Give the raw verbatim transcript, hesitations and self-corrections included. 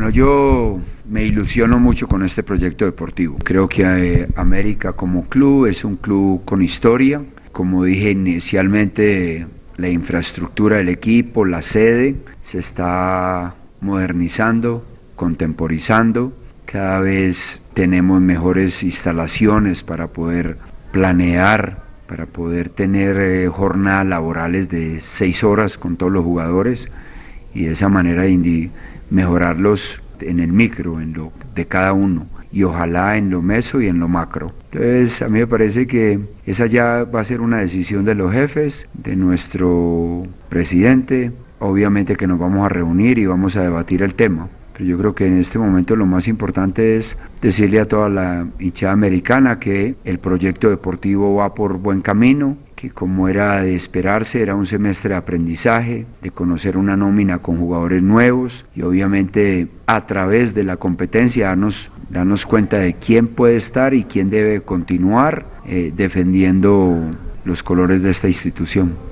Bueno, yo me ilusiono mucho con este proyecto deportivo. Creo que eh, América como club es un club con historia. Como dije inicialmente, la infraestructura del equipo, la sede, se está modernizando, contemporizando. Cada vez tenemos mejores instalaciones para poder planear, para poder tener eh, jornadas laborales de seis horas con todos los jugadores y de esa manera indi- mejorarlos en el micro, en lo de cada uno, y ojalá en lo meso y en lo macro. Entonces a mí me parece que esa ya va a ser una decisión de los jefes, de nuestro presidente, obviamente que nos vamos a reunir y vamos a debatir el tema. Pero yo creo que en este momento lo más importante es decirle a toda la hinchada americana que el proyecto deportivo va por buen camino, que como era de esperarse, era un semestre de aprendizaje, de conocer una nómina con jugadores nuevos y obviamente a través de la competencia darnos, darnos cuenta de quién puede estar y quién debe continuar eh, defendiendo los colores de esta institución.